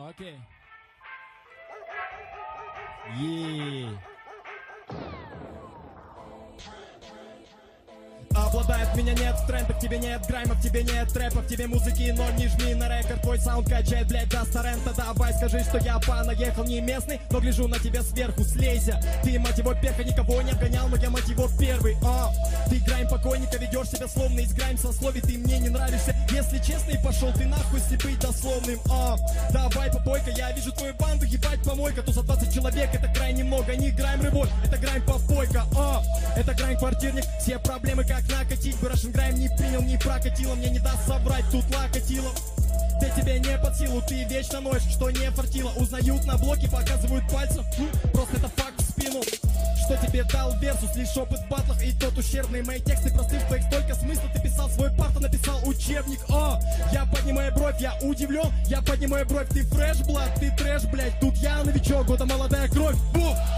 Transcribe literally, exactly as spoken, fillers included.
Окей. Еее. Обладает, меня нет в трендах, тебе нет граймов, тебе нет рэпов, тебе музыки, но не жми на рекорд, твой саунд качает, блядь, до торрента. Давай скажи, что я понаехал не местный, но гляжу на тебя сверху, слейся. Ты, мать его, перха, никого не обгонял, но я, мать его, первый, а. Ты грайм покойника, ведешь себя словно из грайм сословий, ты мне не нравишься, если честно, и пошел ты нахуй, если быть дословным, а. Давай, попойка, я вижу твою банду, ебать, помойка, тут за двадцать человек, это крайне много, не грайм рыбой, это грайм попойка, а. Это грайм квартирник, все проблемы как накатить бы, Russian Grime не принял, не прокатило, мне не даст соврать, тут лакатило. Да тебе не под силу, ты вечно ноешь, что не фартило. Узнают на блоке, показывают пальцем, хм, просто это факт в спину. Что тебе дал версус, лишь опыт в батлах и тот ущербный. Мои тексты просты, в твоих столько смысла. Ты писал свой парт, а написал учебник. О, я поднимаю бровь, я удивлен. Я поднимаю бровь, ты фреш, блад, ты трэш, блядь. Тут я новичок, года молодая кровь. Бух!